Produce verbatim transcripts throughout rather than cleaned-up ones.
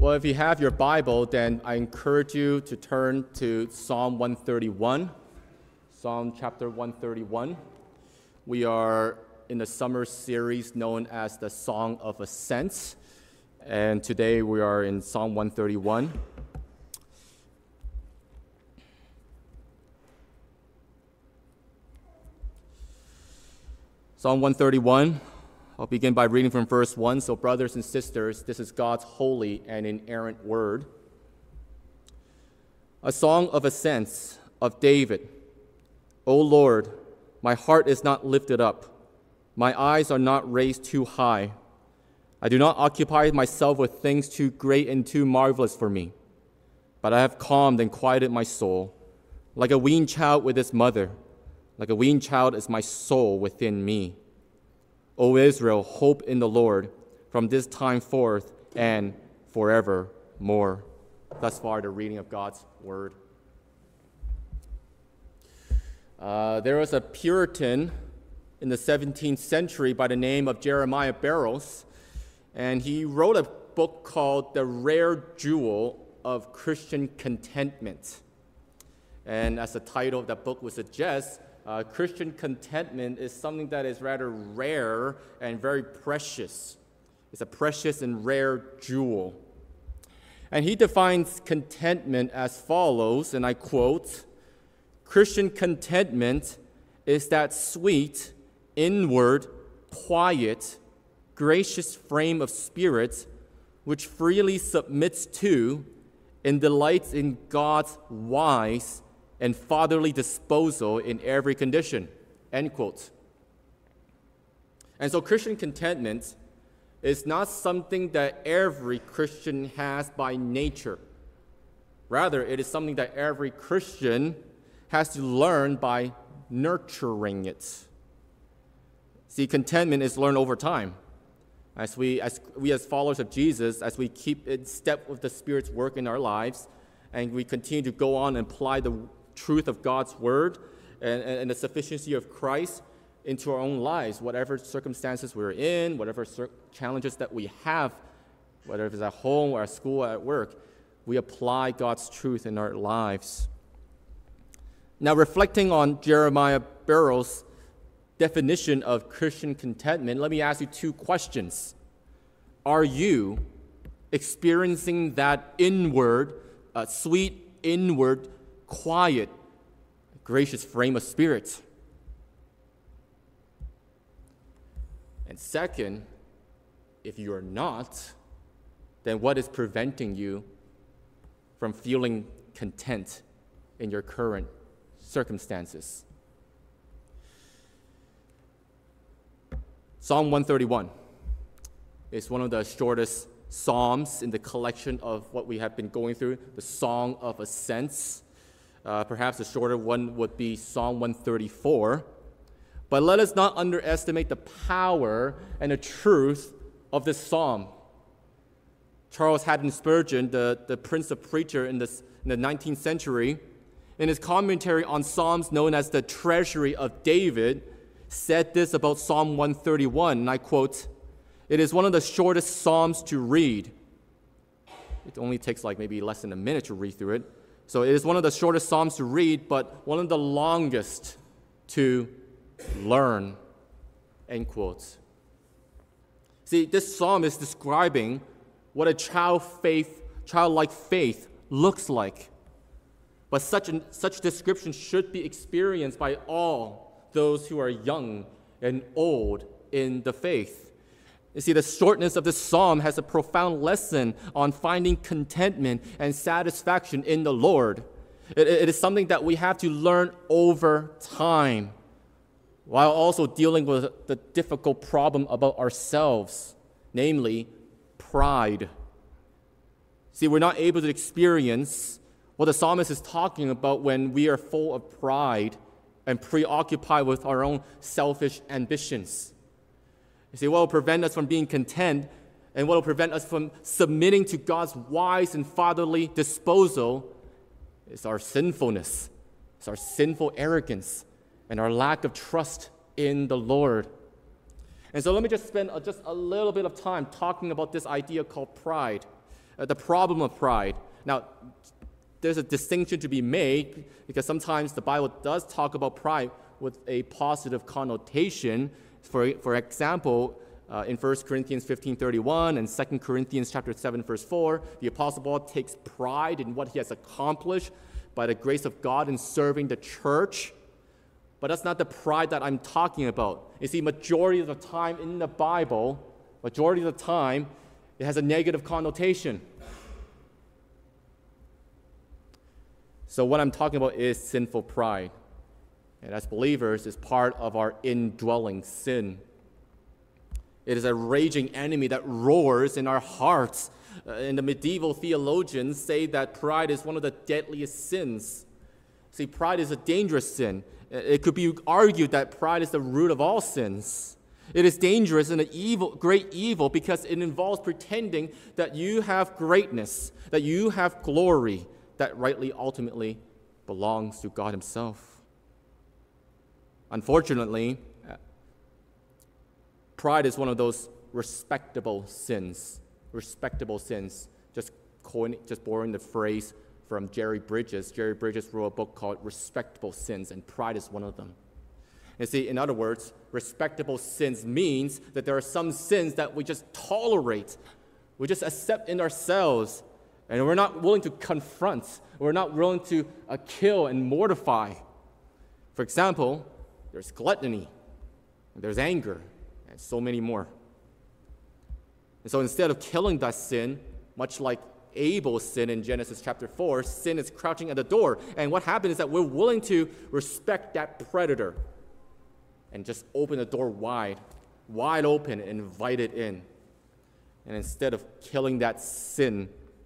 Well, if you have your Bible, then I encourage you to turn to Psalm one thirty-one. Psalm chapter one thirty-one. We are in the summer series known as the Song of Ascents, and today we are in Psalm one thirty-one. Psalm one thirty-one. I'll begin by reading from verse one. So, brothers and sisters, this is God's holy and inerrant word. A song of ascents of David. O Lord, my heart is not lifted up. My eyes are not raised too high. I do not occupy myself with things too great and too marvelous for me. But I have calmed and quieted my soul. Like a weaned child with its mother, like a weaned child is my soul within me. O Israel, hope in the Lord from this time forth and forevermore. Thus far, the reading of God's word. Uh, there was a Puritan in the seventeenth century by the name of Jeremiah Burroughs, and he wrote a book called The Rare Jewel of Christian Contentment. And as the title of that book would suggest, Uh, Christian contentment is something that is rather rare and very precious. It's a precious and rare jewel. And he defines contentment as follows, and I quote, "Christian contentment is that sweet, inward, quiet, gracious frame of spirit which freely submits to and delights in God's wise and fatherly disposal in every condition," end quote. And so Christian contentment is not something that every Christian has by nature. Rather, it is something that every Christian has to learn by nurturing it. See, contentment is learned over time. As we, as we as followers of Jesus, as we keep in step with the Spirit's work in our lives, and we continue to go on and apply the truth of God's word and, and the sufficiency of Christ into our own lives, whatever circumstances we're in, whatever cir- challenges that we have, whether it's at home or at school or at work, we apply God's truth in our lives. Now, reflecting on Jeremiah Burroughs' definition of Christian contentment, let me ask you two questions. Are you experiencing that inward, uh, sweet inward, quiet, gracious frame of spirit? And second, if you are not, then what is preventing you from feeling content in your current circumstances? Psalm one thirty-one is one of the shortest psalms in the collection of what we have been going through, the Song of Ascents. Uh, perhaps a shorter one would be Psalm one thirty-four. But let us not underestimate the power and the truth of this psalm. Charles Haddon Spurgeon, the, the Prince of Preacher in, this, in the nineteenth century, in his commentary on Psalms known as the Treasury of David, said this about Psalm one thirty-one, and I quote, "It is one of the shortest psalms to read." It only takes like maybe less than a minute to read through it. So it is one of the shortest psalms to read, but one of the longest to learn, end quote. See, this psalm is describing what a child faith, childlike faith looks like. But such, an, such description should be experienced by all those who are young and old in the faith. You see, the shortness of this psalm has a profound lesson on finding contentment and satisfaction in the Lord. It, it is something that we have to learn over time, while also dealing with the difficult problem about ourselves, namely pride. See, we're not able to experience what the psalmist is talking about when we are full of pride and preoccupied with our own selfish ambitions. You see, what will prevent us from being content and what will prevent us from submitting to God's wise and fatherly disposal is our sinfulness, it's our sinful arrogance, and our lack of trust in the Lord. And so let me just spend just a little bit of time talking about this idea called pride. uh, the problem of pride. Now, there's a distinction to be made because sometimes the Bible does talk about pride with a positive connotation. For, for example, uh, in First Corinthians fifteen thirty-one and Second Corinthians chapter seven, verse four, the Apostle Paul takes pride in what he has accomplished by the grace of God in serving the church. But that's not the pride that I'm talking about. You see, majority of the time in the Bible, majority of the time, it has a negative connotation. So what I'm talking about is sinful pride. And as believers, it's part of our indwelling sin. It is a raging enemy that roars in our hearts. Uh, and the medieval theologians say that pride is one of the deadliest sins. See, pride is a dangerous sin. It could be argued that pride is the root of all sins. It is dangerous and an evil, great evil because it involves pretending that you have greatness, that you have glory that rightly, ultimately belongs to God Himself. Unfortunately, pride is one of those respectable sins. Respectable sins. Just coin, just borrowing the phrase from Jerry Bridges. Jerry Bridges wrote a book called Respectable Sins, and pride is one of them. And see, in other words, respectable sins means that there are some sins that we just tolerate, we just accept in ourselves, and we're not willing to confront, we're not willing to uh, kill and mortify. For example, there's gluttony, there's anger, and so many more. And so instead of killing that sin, much like Abel's sin in Genesis chapter four, sin is crouching at the door. And what happens is that we're willing to respect that predator and just open the door wide, wide open and invite it in. And instead of killing that sin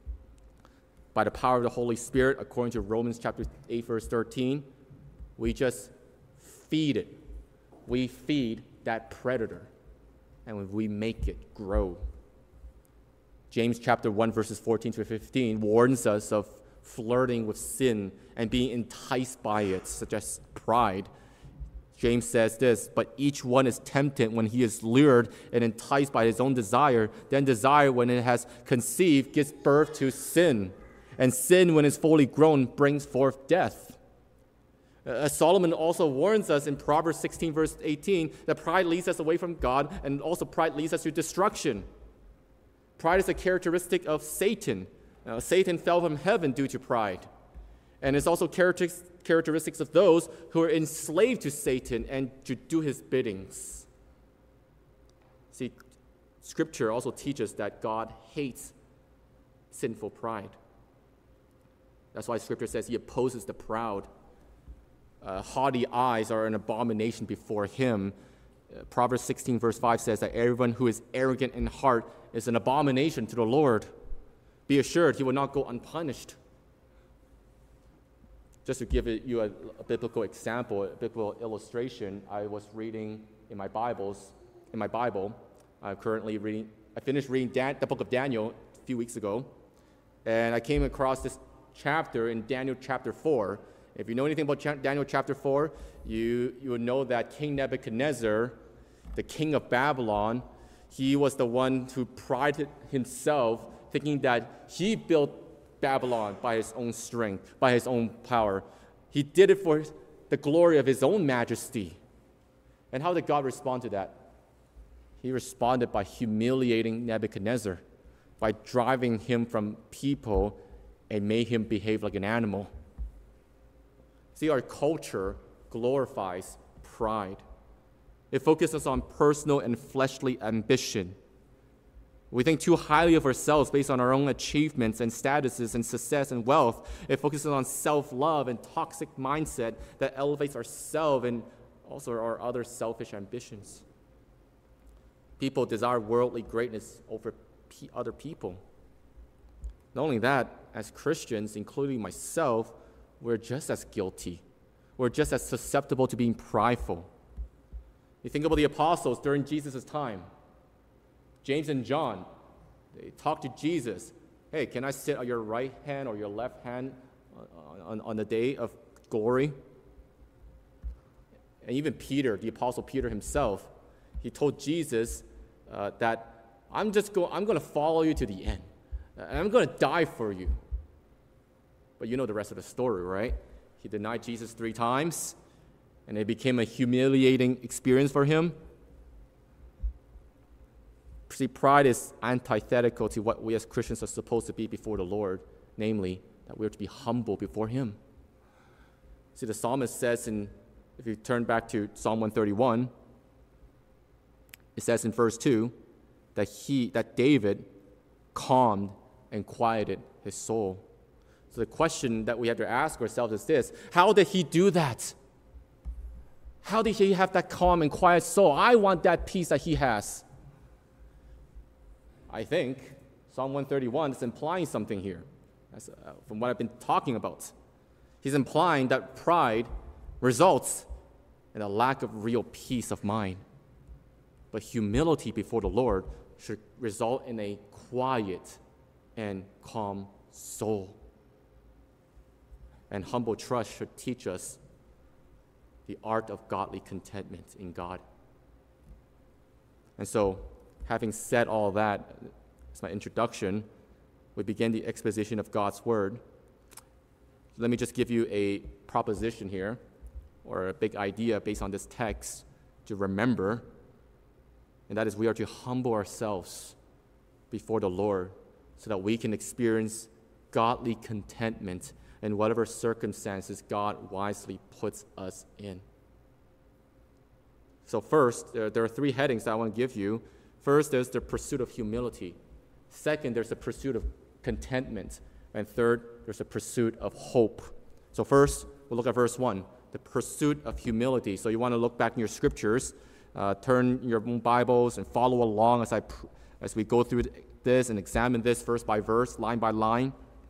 by the power of the Holy Spirit, according to Romans chapter eight, verse thirteen, we just feed it. We feed that predator, and we make it grow. James chapter one, verses fourteen to fifteen warns us of flirting with sin and being enticed by it, such as pride. James says this, but each one is tempted when he is lured and enticed by his own desire. Then desire, when it has conceived, gives birth to sin. And sin, when it's fully grown, brings forth death. Uh, Solomon also warns us in Proverbs sixteen, verse eighteen, that pride leads us away from God, and also pride leads us to destruction. Pride is a characteristic of Satan. Uh, Satan fell from heaven due to pride. And it's also characteristics of those who are enslaved to Satan and to do his biddings. See, Scripture also teaches that God hates sinful pride. That's why Scripture says He opposes the proud. Uh, haughty eyes are an abomination before Him. Uh, Proverbs sixteen, verse five says that everyone who is arrogant in heart is an abomination to the Lord. Be assured He will not go unpunished. Just to give you a, a biblical example, a biblical illustration, I was reading in my Bibles, in my Bible. I'm currently reading. I finished reading Dan, the book of Daniel a few weeks ago, and I came across this chapter in Daniel chapter four. If you know anything about cha- Daniel chapter four, you you will know that King Nebuchadnezzar, the king of Babylon, he was the one who prided himself, thinking that he built Babylon by his own strength, by his own power. He did it for the glory of his own majesty. And how did God respond to that? He responded by humiliating Nebuchadnezzar, by driving him from people and made him behave like an animal. See, our culture glorifies pride. It focuses on personal and fleshly ambition. We think too highly of ourselves based on our own achievements and statuses and success and wealth. It focuses on self-love and toxic mindset that elevates ourselves and also our other selfish ambitions. People desire worldly greatness over p- other people. Not only that, as Christians, including myself, we're just as guilty. We're just as susceptible to being prideful. You think about the apostles during Jesus' time. James and John, they talked to Jesus. Hey, can I sit on your right hand or your left hand on, on the day of glory? And even Peter, the apostle Peter himself, he told Jesus uh, that I'm just go, I'm going to follow you to the end. And I'm going to die for you. But you know the rest of the story, right? He denied Jesus three times, and it became a humiliating experience for him. See, pride is antithetical to what we as Christians are supposed to be before the Lord, namely, that we are to be humble before him. See, the psalmist says, in, if you turn back to Psalm one thirty-one, it says in verse two that he, that David calmed and quieted his soul. So the question that we have to ask ourselves is this: how did he do that? How did he have that calm and quiet soul? I want that peace that he has. I think Psalm one thirty-one is implying something here, That's, uh, from what I've been talking about. He's implying that pride results in a lack of real peace of mind. But humility before the Lord should result in a quiet and calm soul. And humble trust should teach us the art of godly contentment in God. And so, having said all that, as my introduction, we begin the exposition of God's Word. Let me just give you a proposition here, or a big idea based on this text to remember, and that is we are to humble ourselves before the Lord so that we can experience godly contentment in whatever circumstances God wisely puts us in. So first, there, there are three headings that I want to give you. First, there's the pursuit of humility. Second, there's the pursuit of contentment. And third, there's the pursuit of hope. So first, we'll look at verse one, the pursuit of humility. So you want to look back in your scriptures, uh, turn your own Bibles and follow along as I pr- as we go through this and examine this verse by verse, line by line.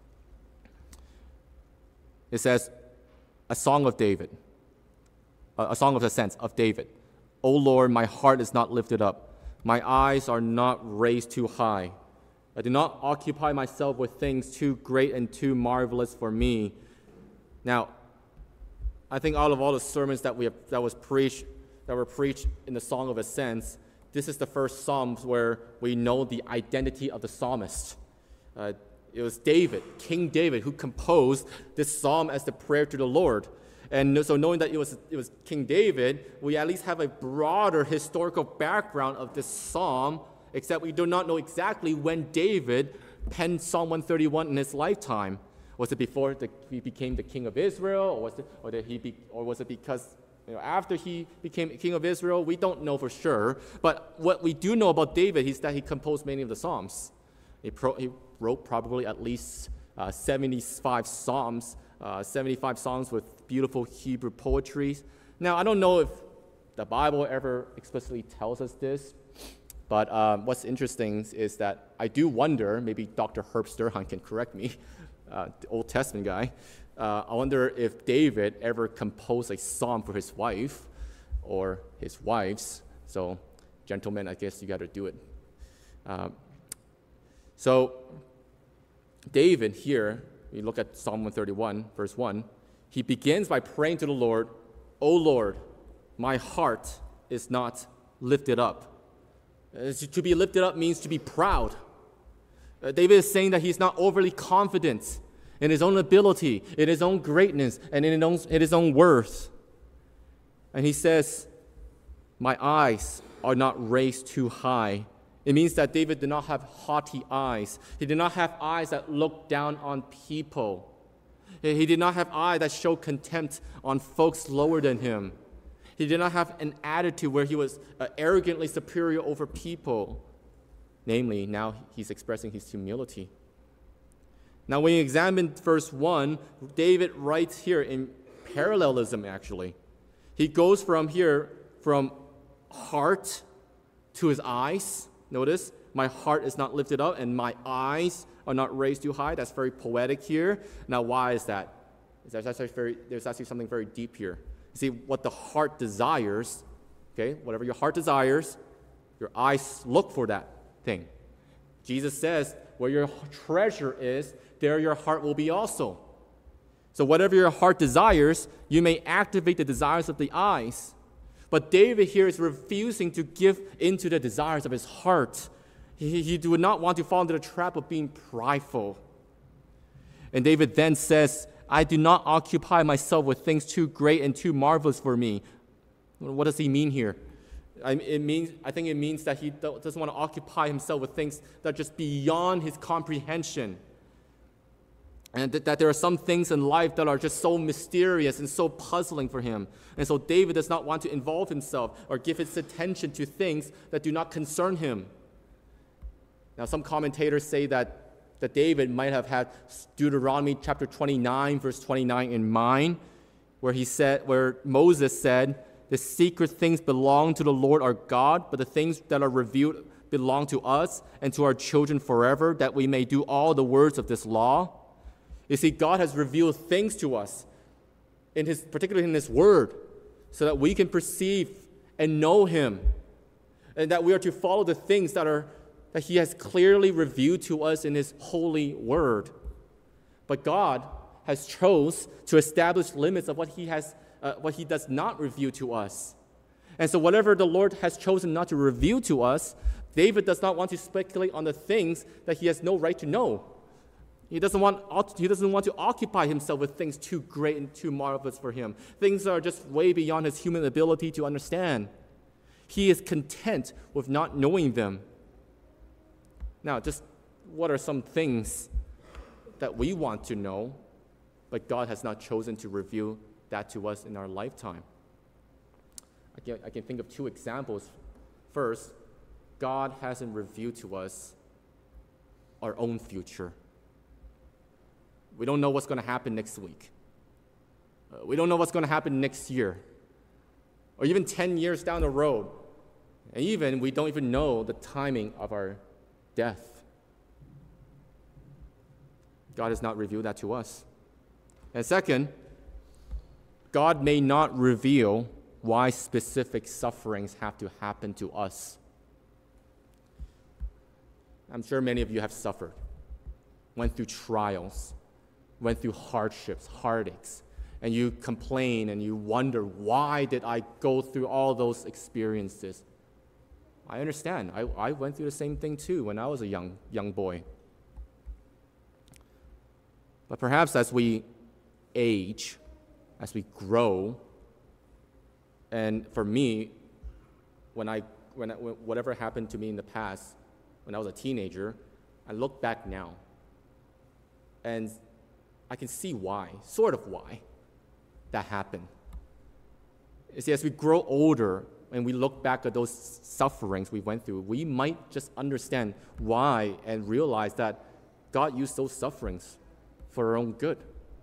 It says, a song of David, a, a song of ascents of David. O Lord, my heart is not lifted up. My eyes are not raised too high. I do not occupy myself with things too great and too marvelous for me. Now, I think out of all the sermons that we have, that was preached, that were preached in the Song of Ascents, this is the first Psalms where we know the identity of the psalmist. Uh, it was David, King David, who composed this psalm as the prayer to the Lord. And so knowing that it was, it was King David, we at least have a broader historical background of this psalm, except we do not know exactly when David penned Psalm one thirty-one in his lifetime. Was it before the, he became the king of Israel, or was it, or did he be, or was it because you know, after he became king of Israel? We don't know for sure. But what we do know about David is that he composed many of the psalms. He, pro, he wrote probably at least uh, seventy-five psalms, uh, seventy-five songs with beautiful Hebrew poetry. Now, I don't know if the Bible ever explicitly tells us this, but um, what's interesting is that I do wonder, maybe Doctor Herb Sturheim can correct me, uh, the Old Testament guy, uh, I wonder if David ever composed a psalm for his wife or his wives. So, gentlemen, I guess you got to do it. Um, so, David here, you look at Psalm one thirty-one, verse one, he begins by praying to the Lord, O Lord, my heart is not lifted up. Uh, to be lifted up means to be proud. Uh, David is saying that he's not overly confident in his own ability, in his own greatness, and in his own, in his own worth. And he says, my eyes are not raised too high. It means that David did not have haughty eyes. He did not have eyes that look down on people. He did not have eyes that show contempt on folks lower than him. He did not have an attitude where he was uh, arrogantly superior over people. Namely, now he's expressing his humility. Now, when you examine verse one, David writes here in parallelism, actually. He goes from here, from heart to his eyes. Notice, my heart is not lifted up and my eyes are not raised too high. That's very poetic here. Now, why is that? There's actually, very, there's actually something very deep here. You see, what the heart desires, okay, whatever your heart desires, your eyes look for that thing. Jesus says, where your treasure is, there your heart will be also. So whatever your heart desires, you may activate the desires of the eyes. But David here is refusing to give into the desires of his heart. He, he would not want to fall into the trap of being prideful. And David then says, I do not occupy myself with things too great and too marvelous for me. What does he mean here? I, it means, I think it means that he doesn't want to occupy himself with things that are just beyond his comprehension. And that, that there are some things in life that are just so mysterious and so puzzling for him. And so David does not want to involve himself or give his attention to things that do not concern him. Now, some commentators say that, that David might have had Deuteronomy chapter twenty-nine, verse twenty-nine in mind, where he said, where Moses said, the secret things belong to the Lord our God, but the things that are revealed belong to us and to our children forever, that we may do all the words of this law. You see, God has revealed things to us, in his, particularly in his word, so that we can perceive and know him, and that we are to follow the things that are that he has clearly revealed to us in his holy word. But God has chose to establish limits of what he has, uh, what he does not reveal to us. And so whatever the Lord has chosen not to reveal to us, David does not want to speculate on the things that he has no right to know. He doesn't want, he doesn't want to occupy himself with things too great and too marvelous for him, things that are just way beyond his human ability to understand. He is content with not knowing them. Now, just what are some things that we want to know, but God has not chosen to reveal that to us in our lifetime? I can, I can think of two examples. First, God hasn't revealed to us our own future. We don't know what's going to happen next week. Uh, we don't know what's going to happen next year, or even ten years down the road. And even, we don't even know the timing of our death. God has not revealed that to us. And second, God may not reveal why specific sufferings have to happen to us. I'm sure many of you have suffered, went through trials, went through hardships, heartaches, and you complain and you wonder, why did I go through all those experiences? I understand. I, I went through the same thing too when I was a young, young boy. But perhaps as we age, as we grow, and for me, when I, when I, whatever happened to me in the past, when I was a teenager, I look back now, and I can see why, sort of why, that happened. You see, as we grow older and we look back at those sufferings we went through, we might just understand why and realize that God used those sufferings for our own good.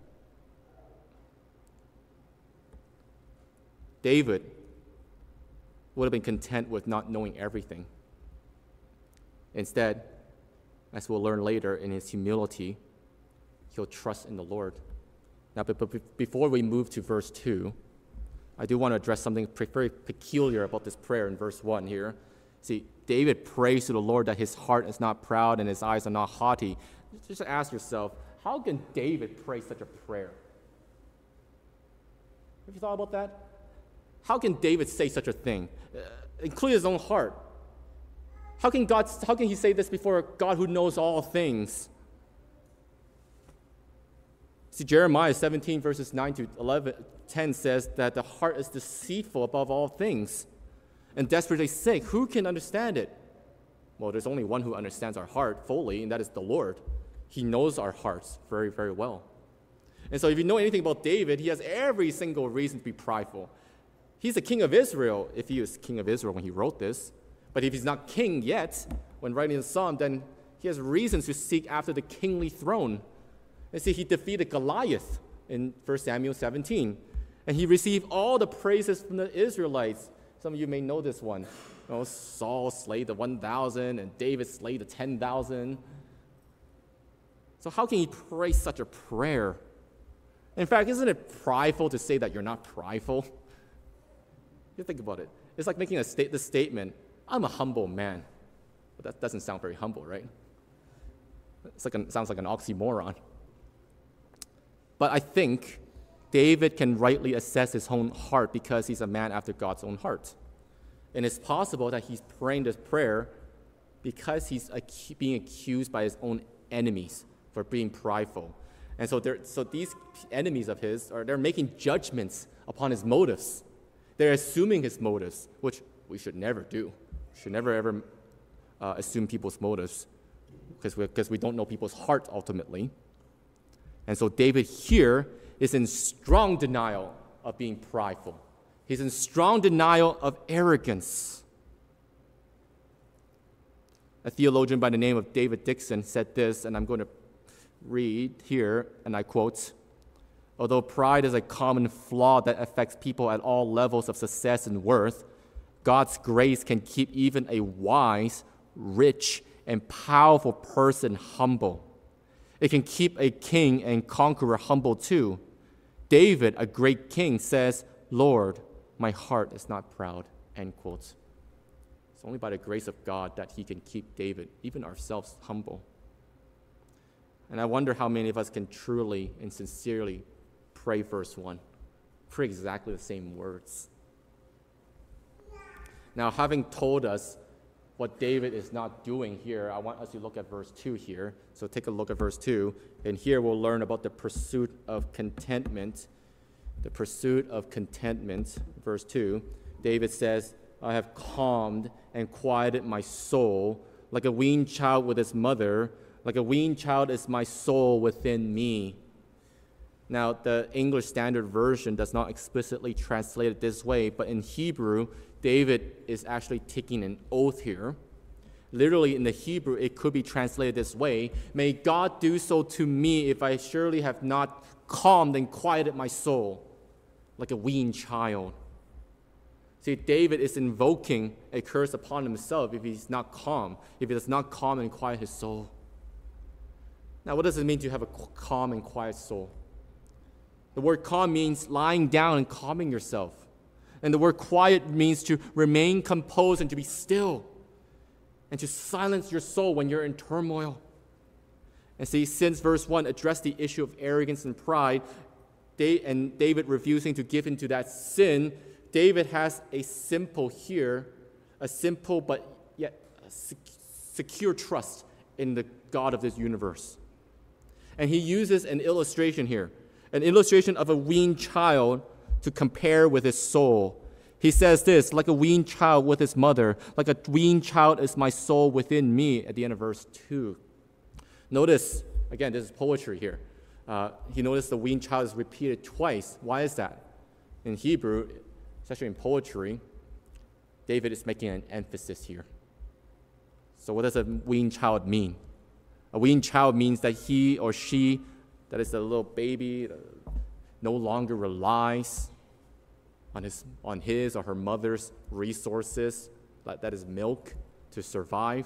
David would have been content with not knowing everything. Instead, as we'll learn later, in his humility, he'll trust in the Lord. Now, but, but before we move to verse two, I do want to address something very peculiar about this prayer in verse one here. See, David prays to the Lord that his heart is not proud and his eyes are not haughty. Just ask yourself, how can David pray such a prayer? Have you thought about that? How can David say such a thing, uh, including his own heart? How can God? How can he say this before God who knows all things? See, Jeremiah seventeen, verses nine to eleven, ten says that the heart is deceitful above all things and desperately sick. Who can understand it? Well, there's only one who understands our heart fully, and that is the Lord. He knows our hearts very, very well. And so if you know anything about David, he has every single reason to be prideful. He's the king of Israel, if he was king of Israel when he wrote this. But if he's not king yet, when writing the psalm, then he has reasons to seek after the kingly throne. And see, he defeated Goliath in First Samuel seventeen. And he received all the praises from the Israelites. Some of you may know this one. You know, Saul slayed the one thousand, and David slayed the ten thousand. So how can he pray such a prayer? In fact, isn't it prideful to say that you're not prideful? You think about it. It's like making a state, this statement, I'm a humble man. But that doesn't sound very humble, right? It's like an, it sounds like an oxymoron. But I think David can rightly assess his own heart because he's a man after God's own heart. And it's possible that he's praying this prayer because he's ac- being accused by his own enemies for being prideful. And so, so these enemies of his, are they're making judgments upon his motives. They're assuming his motives, which we should never do. We should never, ever uh, assume people's motives, because we, because we don't know people's hearts ultimately. And so David here is in strong denial of being prideful. He's in strong denial of arrogance. A theologian by the name of David Dixon said this, and I'm going to read here, and I quote, "Although pride is a common flaw that affects people at all levels of success and worth, God's grace can keep even a wise, rich, and powerful person humble. It can keep a king and conqueror humble too. David, a great king, says, 'Lord, my heart is not proud,'" end quote. It's only by the grace of God that he can keep David, even ourselves, humble. And I wonder how many of us can truly and sincerely pray verse one, pray exactly the same words. Now, having told us what David is not doing here, I want us to look at verse two here. So take a look at verse two, and here we'll learn about the pursuit of contentment. The pursuit of contentment, verse two. David says, "I have calmed and quieted my soul, like a weaned child with his mother, like a weaned child is my soul within me." Now, the English Standard Version does not explicitly translate it this way, but in Hebrew, David is actually taking an oath here. Literally, in the Hebrew, it could be translated this way: "May God do so to me if I surely have not calmed and quieted my soul, like a weaned child." See, David is invoking a curse upon himself if he's not calm, if he does not calm and quiet his soul. Now, what does it mean to have a calm and quiet soul? The word calm means lying down and calming yourself. And the word quiet means to remain composed and to be still and to silence your soul when you're in turmoil. And see, since verse one addressed the issue of arrogance and pride, and David refusing to give into that sin, David has a simple here, a simple but yet secure trust in the God of this universe. And he uses an illustration here, an illustration of a weaned child to compare with his soul. He says this: "Like a weaned child with his mother, like a weaned child is my soul within me," at the end of verse two. Notice, again, this is poetry here. Uh, you notice the weaned child is repeated twice. Why is that? In Hebrew, especially in poetry, David is making an emphasis here. So what does a weaned child mean? A weaned child means that he or she, that is the little baby, no longer relies on his, on his or her mother's resources, that is milk, to survive.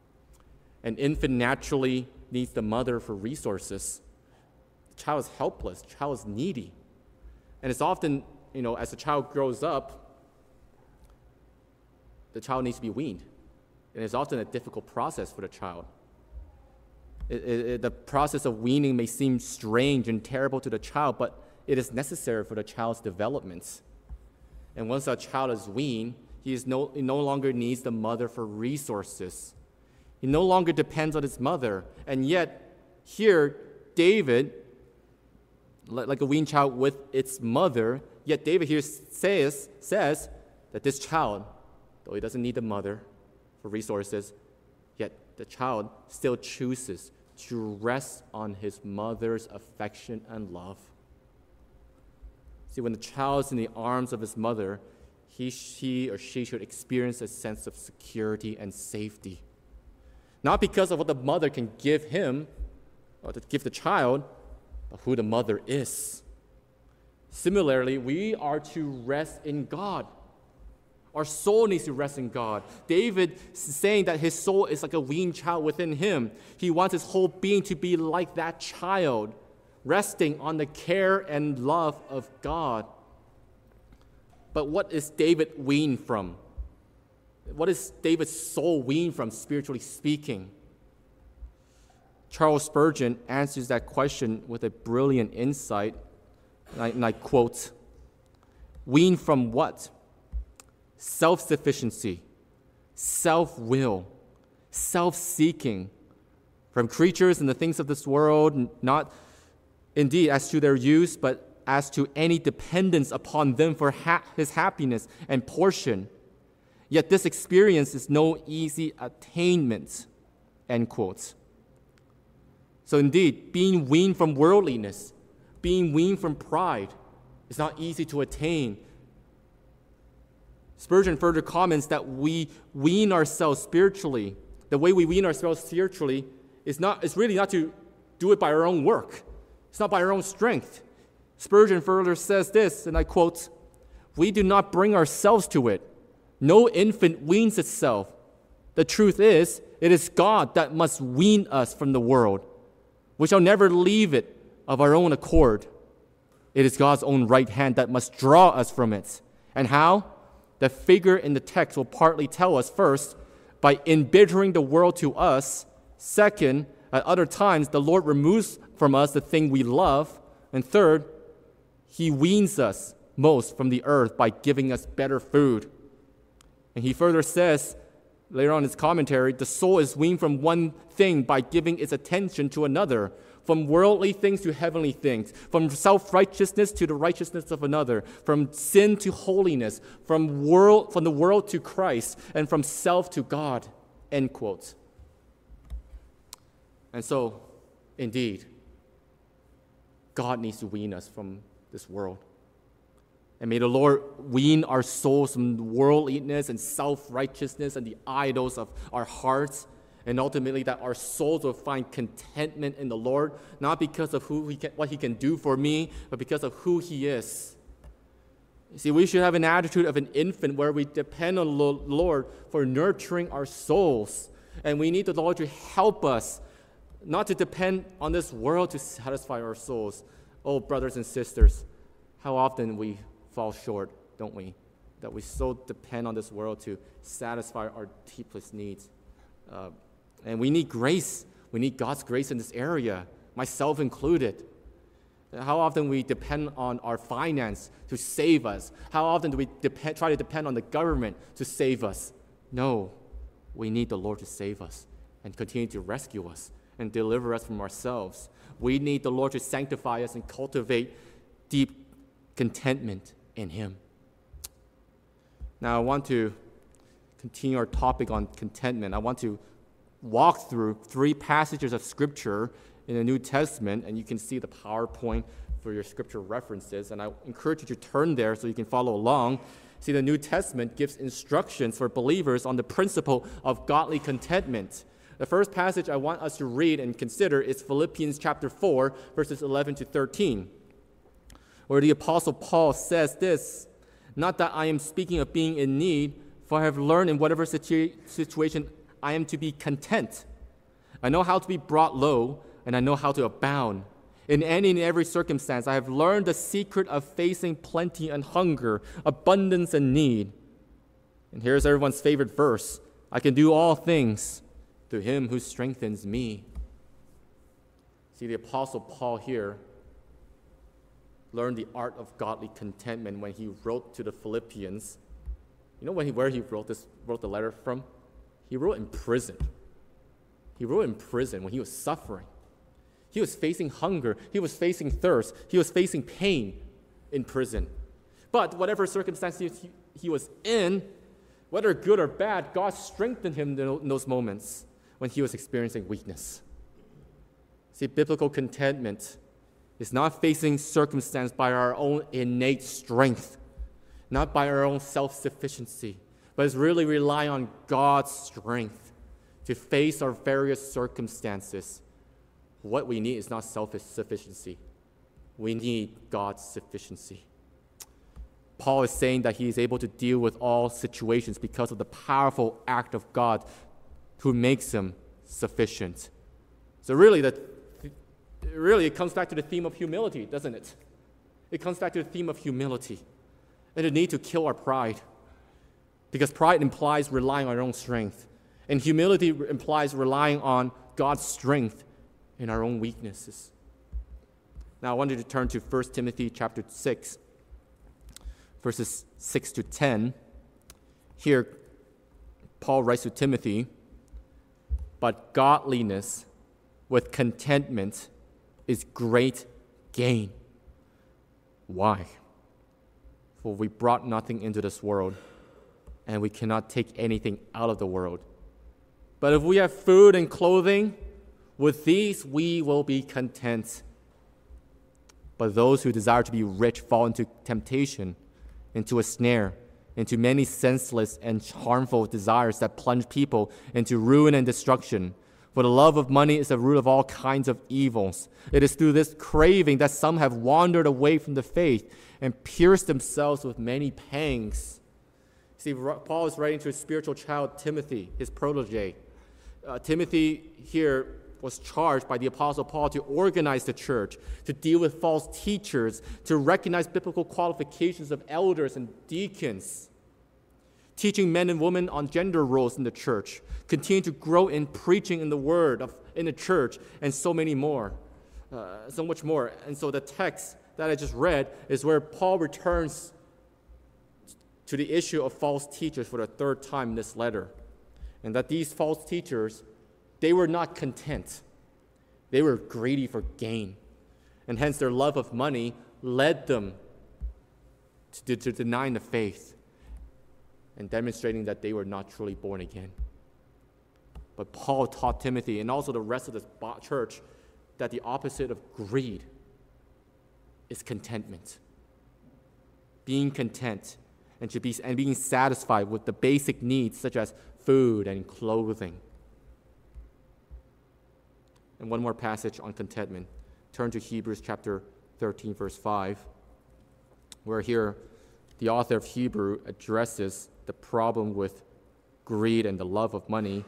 An infant naturally needs the mother for resources. The child is helpless, the child is needy. And it's often, you know, as the child grows up, the child needs to be weaned. And it's often a difficult process for the child. It, it, it, the process of weaning may seem strange and terrible to the child, but it is necessary for the child's development. And once a child is weaned, he, is no, he no longer needs the mother for resources. He no longer depends on his mother. And yet, here, David, like a weaned child with its mother, yet David here says, says that this child, though he doesn't need the mother for resources, yet the child still chooses to rest on his mother's affection and love. See, when the child is in the arms of his mother, he, she, or she should experience a sense of security and safety. Not because of what the mother can give him, or to give the child, but who the mother is. Similarly, we are to rest in God. Our soul needs to rest in God. David is saying that his soul is like a weaned child within him. He wants his whole being to be like that child, resting on the care and love of God. But what is David weaned from? What is David's soul weaned from, spiritually speaking? Charles Spurgeon answers that question with a brilliant insight, and I, and I quote, "Weaned from what? Self-sufficiency, self-will, self-seeking from creatures and the things of this world, not indeed as to their use, but as to any dependence upon them for ha- his happiness and portion. Yet this experience is no easy attainment, end quote. So indeed, being weaned from worldliness, being weaned from pride, is not easy to attain. Spurgeon further comments that we wean ourselves spiritually. The way we wean ourselves spiritually is not is really not to do it by our own work. It's not by our own strength. Spurgeon further says this, and I quote, "We do not bring ourselves to it. No infant weans itself. The truth is, it is God that must wean us from the world. We shall never leave it of our own accord. It is God's own right hand that must draw us from it. And how? The figure in the text will partly tell us. First, by embittering the world to us. Second, at other times, the Lord removes from us the thing we love. And third, he weans us most from the earth by giving us better food." And he further says, later on in his commentary, the soul is weaned from one thing by giving its attention to another, from worldly things to heavenly things, from self-righteousness to the righteousness of another, from sin to holiness, from world from the world to Christ, and from self to God, end quote. And so, indeed, God needs to wean us from this world. And may the Lord wean our souls from worldliness and self-righteousness and the idols of our hearts, and ultimately that our souls will find contentment in the Lord, not because of who he can, what he can do for me, but because of who he is. You see, we should have an attitude of an infant where we depend on the Lord for nurturing our souls. And we need the Lord to help us, not to depend on this world to satisfy our souls. Oh, brothers and sisters, how often we fall short, don't we? That we so depend on this world to satisfy our deepest needs. Uh, and we need grace. We need God's grace in this area, myself included. How often we depend on our finance to save us? How often do we depend, try to depend on the government to save us? No, we need the Lord to save us and continue to rescue us and deliver us from ourselves. We need the Lord to sanctify us and cultivate deep contentment in him. Now, I want to continue our topic on contentment. I want to walk through three passages of Scripture in the New Testament, and you can see the PowerPoint for your Scripture references, and I encourage you to turn there so you can follow along. See, the New Testament gives instructions for believers on the principle of godly contentment. The first passage I want us to read and consider is Philippians chapter four, verses eleven to thirteen. Where the Apostle Paul says this, "Not that I am speaking of being in need, for I have learned in whatever situ- situation I am to be content. I know how to be brought low, and I know how to abound. In any and every circumstance, I have learned the secret of facing plenty and hunger, abundance and need." And here's everyone's favorite verse, "I can do all things through him who strengthens me." See, the Apostle Paul here learned the art of godly contentment when he wrote to the Philippians. You know when he, where he wrote this, wrote the letter from? He wrote in prison. He wrote in prison when he was suffering. He was facing hunger. He was facing thirst. He was facing pain in prison. But whatever circumstances he, he was in, whether good or bad, God strengthened him in those moments when he was experiencing weakness. See, biblical contentment is not facing circumstance by our own innate strength, not by our own self-sufficiency, but it's really rely on God's strength to face our various circumstances. What we need is not self-sufficiency. We need God's sufficiency. Paul is saying that he is able to deal with all situations because of the powerful act of God who makes him sufficient. So really, the Really, it comes back to the theme of humility, doesn't it? It comes back to the theme of humility and the need to kill our pride, because pride implies relying on our own strength, and humility implies relying on God's strength in our own weaknesses. Now, I want you to turn to First Timothy chapter six, verses six to ten. Here, Paul writes to Timothy, but godliness with contentment is great gain. Why? For we brought nothing into this world, and we cannot take anything out of the world. But if we have food and clothing, with these we will be content. But those who desire to be rich fall into temptation, into a snare, into many senseless and harmful desires that plunge people into ruin and destruction. For the love of money is the root of all kinds of evils. It is through this craving that some have wandered away from the faith and pierced themselves with many pangs. See, Paul is writing to his spiritual child, Timothy, his protege. Uh, Timothy here was charged by the Apostle Paul to organize the church, to deal with false teachers, to recognize biblical qualifications of elders and deacons, teaching men and women on gender roles in the church, continue to grow in preaching in the word of, in the church, and so many more, uh, so much more. And so the text that I just read is where Paul returns to the issue of false teachers for the third time in this letter, and that these false teachers, they were not content. They were greedy for gain. And hence their love of money led them to, to denying the faith and demonstrating that they were not truly born again. But Paul taught Timothy and also the rest of the church that the opposite of greed is contentment. Being content and, to be, and being satisfied with the basic needs such as food and clothing. And one more passage on contentment. Turn to Hebrews chapter thirteen, verse five, where here the author of Hebrew addresses the problem with greed and the love of money.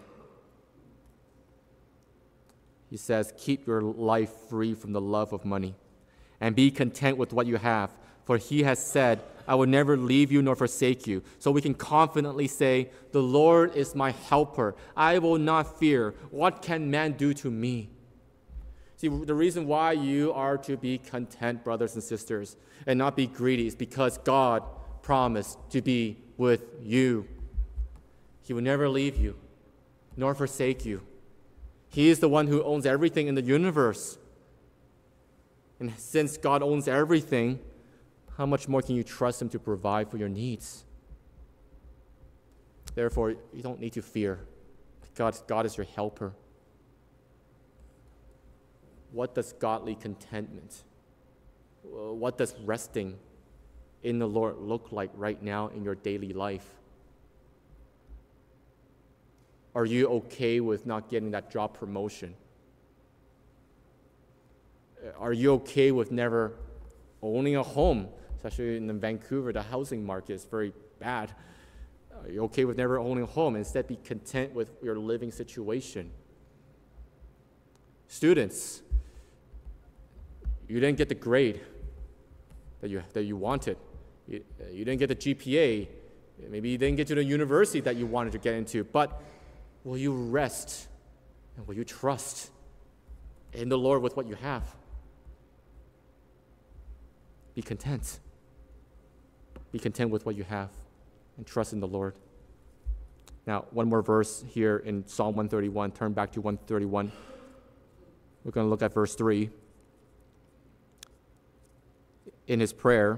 He says, keep your life free from the love of money and be content with what you have. For he has said, I will never leave you nor forsake you. So we can confidently say, the Lord is my helper. I will not fear. What can man do to me? See, the reason why you are to be content, brothers and sisters, and not be greedy is because God promised to be with you. He will never leave you, nor forsake you. He is the one who owns everything in the universe. And since God owns everything, how much more can you trust him to provide for your needs? Therefore, you don't need to fear. God, God is your helper. What does godly contentment, what does resting in the Lord look like right now in your daily life? Are you okay with not getting that job promotion? Are you okay with never owning a home? Especially in Vancouver, the housing market is very bad. Are you okay with never owning a home? Instead, be content with your living situation. Students, you didn't get the grade that you, that you wanted. You, you didn't get the G P A. Maybe you didn't get to the university that you wanted to get into. But will you rest and will you trust in the Lord with what you have? Be content. Be content with what you have and trust in the Lord. Now, one more verse here in Psalm one thirty-one. Turn back to one thirty-one. We're going to look at verse three. In his prayer,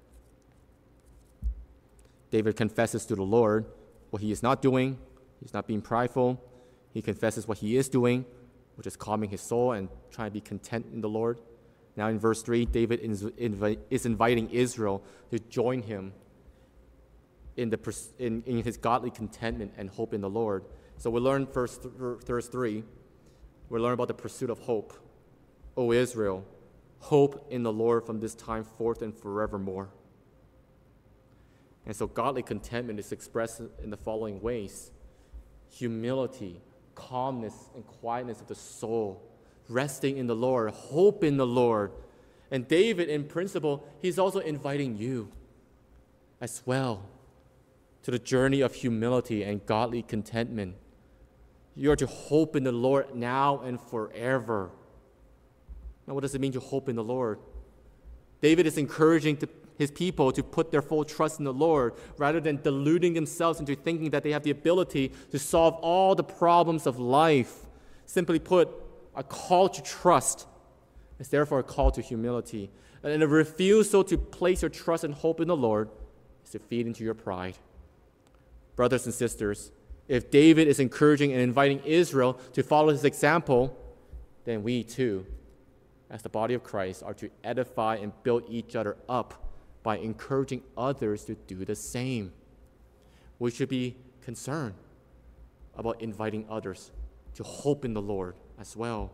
David confesses to the Lord what he is not doing. He's not being prideful. He confesses what he is doing, which is calming his soul and trying to be content in the Lord. Now in verse three, David is, invi- is inviting Israel to join him in, the, in, in his godly contentment and hope in the Lord. So we learn verse, verse three, we learn about the pursuit of hope. O Israel, hope in the Lord from this time forth and forevermore. And so godly contentment is expressed in the following ways: humility, calmness, and quietness of the soul, resting in the Lord, hope in the Lord. And David, in principle, he's also inviting you as well to the journey of humility and godly contentment. You are to hope in the Lord now and forever. Now, what does it mean to hope in the Lord? David is encouraging to his people to put their full trust in the Lord rather than deluding themselves into thinking that they have the ability to solve all the problems of life Simply put, a call to trust is therefore a call to humility. And a refusal to place your trust and hope in the Lord is to feed into your pride. Brothers and sisters, if David is encouraging and inviting Israel to follow his example, then we too, as the body of Christ, are to edify and build each other up by encouraging others to do the same. We should be concerned about inviting others to hope in the Lord as well.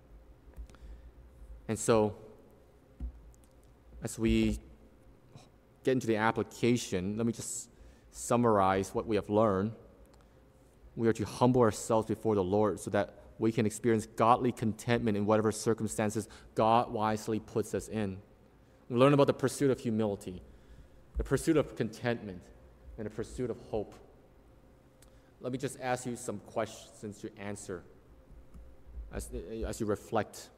And so, as we get into the application, let me just summarize what we have learned. We are to humble ourselves before the Lord so that we can experience godly contentment in whatever circumstances God wisely puts us in. We learn about the pursuit of humility, the pursuit of contentment, and the pursuit of hope. Let me just ask you some questions to answer as, as you reflect.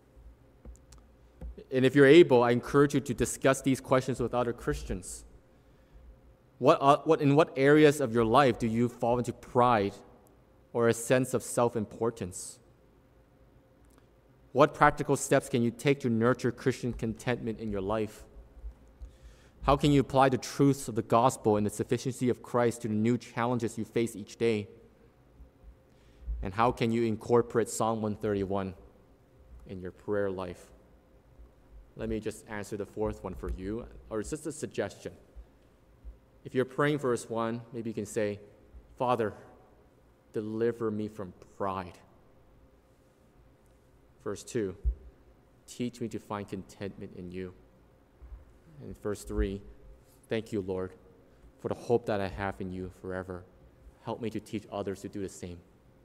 And if you're able, I encourage you to discuss these questions with other Christians. What, uh, what, in what areas of your life do you fall into pride or a sense of self-importance? What practical steps can you take to nurture Christian contentment in your life? How can you apply the truths of the gospel and the sufficiency of Christ to the new challenges you face each day? And how can you incorporate Psalm one thirty-one in your prayer life? Let me just answer the fourth one for you, or it's just a suggestion. If you're praying for verse one, maybe you can say, Father, deliver me from pride. Verse two, teach me to find contentment in you. And verse three, thank you, Lord, for the hope that I have in you forever. Help me to teach others to do the same.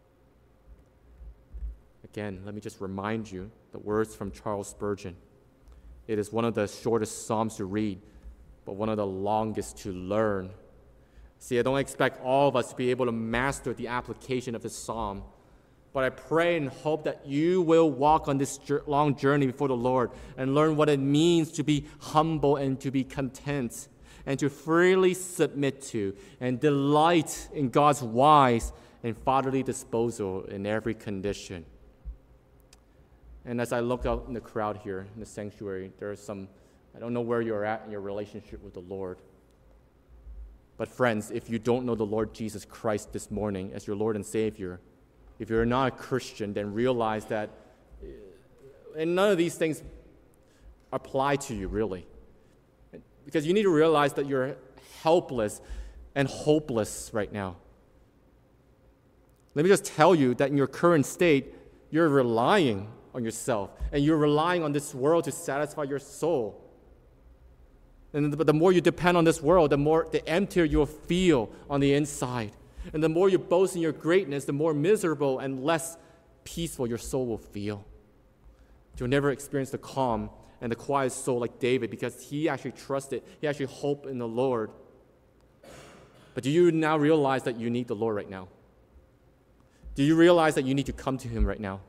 Again, let me just remind you the words from Charles Spurgeon. It is one of the shortest psalms to read, but one of the longest to learn. See, I don't expect all of us to be able to master the application of this psalm, but I pray and hope that you will walk on this long journey before the Lord and learn what it means to be humble and to be content and to freely submit to and delight in God's wise and fatherly disposal in every condition. And as I look out in the crowd here in the sanctuary, there are some, I don't know where you're at in your relationship with the Lord. But friends, if you don't know the Lord Jesus Christ this morning as your Lord and Savior, if you're not a Christian, then realize that, and none of these things apply to you really. Because you need to realize that you're helpless and hopeless right now. Let me just tell you that in your current state, you're relying on yourself, and you're relying on this world to satisfy your soul. And but the more you depend on this world, the more the emptier you'll feel on the inside. And the more you boast in your greatness, the more miserable and less peaceful your soul will feel. You'll never experience the calm and the quiet soul like David, because he actually trusted, he actually hoped in the Lord. But do you now realize that you need the Lord right now? Do you realize that you need to come to him right now?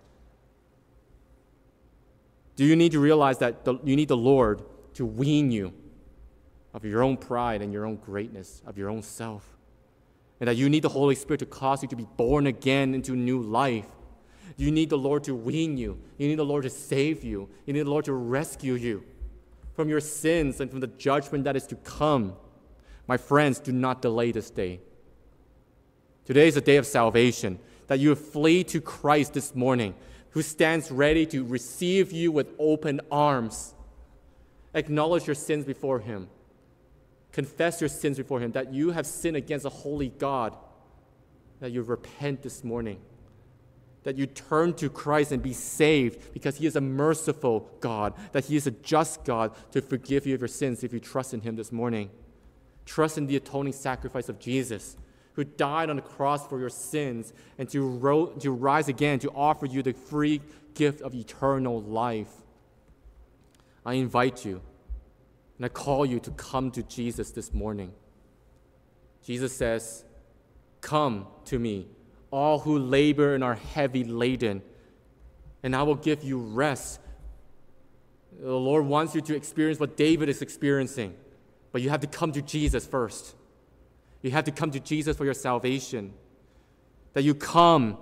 Do you need to realize that the, you need the Lord to wean you of your own pride and your own greatness, of your own self? And that you need the Holy Spirit to cause you to be born again into new life. You need the Lord to wean you. You need the Lord to save you. You need the Lord to rescue you from your sins and from the judgment that is to come. My friends, do not delay this day. Today is a day of salvation, that you flee to Christ this morning, who stands ready to receive you with open arms. Acknowledge your sins before him. Confess your sins before him, that you have sinned against a holy God, that you repent this morning, that you turn to Christ and be saved, because he is a merciful God, that he is a just God to forgive you of your sins if you trust in him this morning. Trust in the atoning sacrifice of Jesus, who died on the cross for your sins and to, ro- to rise again to offer you the free gift of eternal life. I invite you and I call you to come to Jesus this morning. Jesus says, "Come to me, all who labor and are heavy laden, and I will give you rest." The Lord wants you to experience what David is experiencing, but you have to come to Jesus first. You have to come to Jesus for your salvation. That you come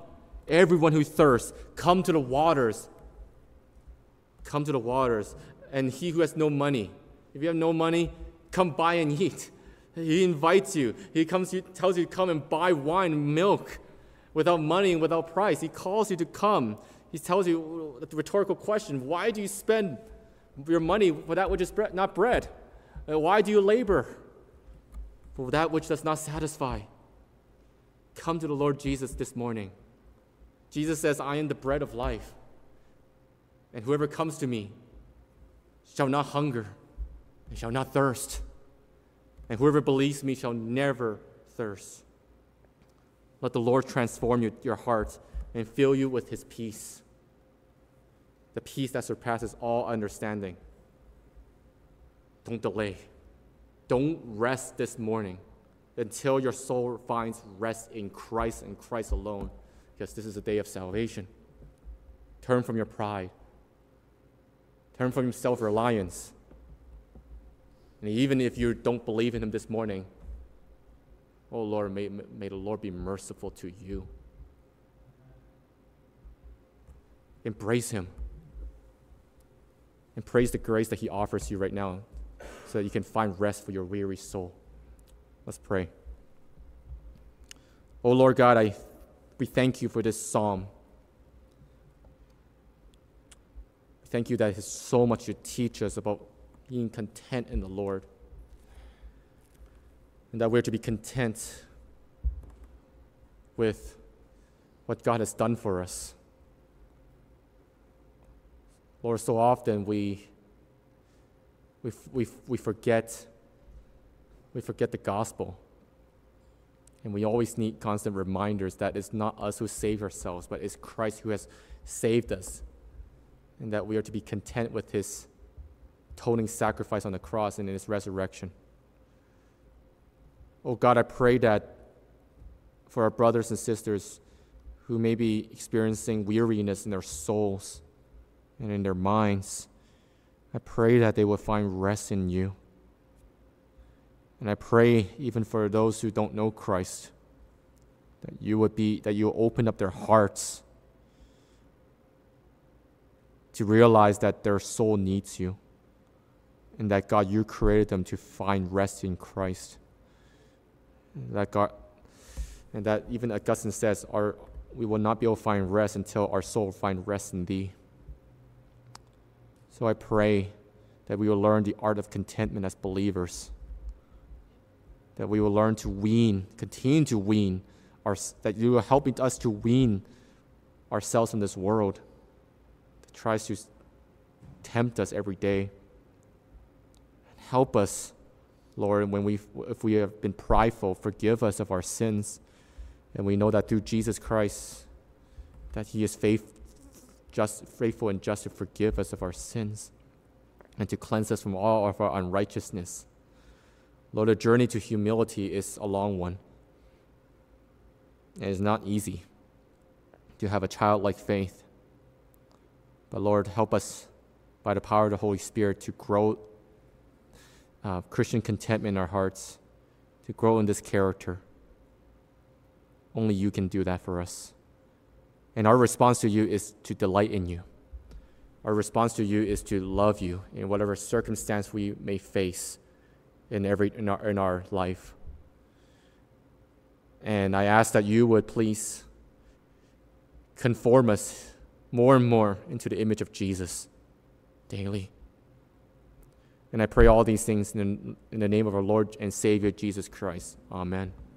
Everyone who thirsts, come to the waters. Come to the waters. And he who has no money, if you have no money, come buy and eat. He invites you. He comes, he tells you to come and buy wine and milk without money and without price. He calls you to come. He tells you the rhetorical question, why do you spend your money for that which is bre- not bread? Uh, why do you labor for that which does not satisfy? Come to the Lord Jesus this morning. Jesus says, I am the bread of life. And whoever comes to me shall not hunger and shall not thirst. And whoever believes me shall never thirst. Let the Lord transform you, your heart and fill you with his peace, the peace that surpasses all understanding. Don't delay. Don't rest this morning until your soul finds rest in Christ and Christ alone, because this is a day of salvation. Turn from your pride. Turn from your self-reliance. And even if you don't believe in him this morning, oh Lord, may, may the Lord be merciful to you. Embrace him. And praise the grace that he offers you right now so that you can find rest for your weary soul. Let's pray. Oh Lord God, I, we thank you for this psalm. Thank you that there's so much to teach us about being content in the Lord. And that we're to be content with what God has done for us. Lord, so often we we we we forget we forget the gospel. And we always need constant reminders that it's not us who save ourselves, but it's Christ who has saved us. And that we are to be content with his atoning sacrifice on the cross and in his resurrection. Oh God, I pray that for our brothers and sisters who may be experiencing weariness in their souls and in their minds, I pray that they will find rest in you. And I pray even for those who don't know Christ, that you would be, that you will open up their hearts to realize that their soul needs you, and that God, you created them to find rest in Christ. That God, and that even Augustine says, our, we will not be able to find rest until our soul find rest in thee. So I pray that we will learn the art of contentment as believers, that we will learn to wean, continue to wean, our, that you are helping us to wean ourselves from this world that tries to tempt us every day. Help us, Lord, when we, if we have been prideful, forgive us of our sins. And we know that through Jesus Christ, that he is faith, just, faithful and just to forgive us of our sins and to cleanse us from all of our unrighteousness. Lord, the journey to humility is a long one. It is not easy to have a childlike faith. But Lord, help us by the power of the Holy Spirit to grow uh, Christian contentment in our hearts, to grow in this character. Only you can do that for us. And our response to you is to delight in you. Our response to you is to love you in whatever circumstance we may face in every in our, in our life. And I ask that you would please conform us more and more into the image of Jesus daily. And I pray all these things in, in the name of our Lord and Savior Jesus Christ. Amen.